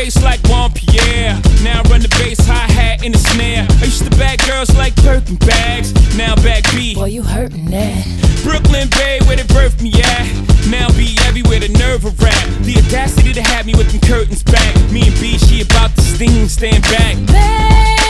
bass like Juan Pierre. Now I run the bass, hi-hat, and the snare. I used to bag girls like Birkin bags. Now back B. Boy, you hurtin' that. Brooklyn Bay, where they birthed me at. Now be everywhere, the nerve of rap. The audacity to have me with them curtains back. Me and B, she about to sting, stand back.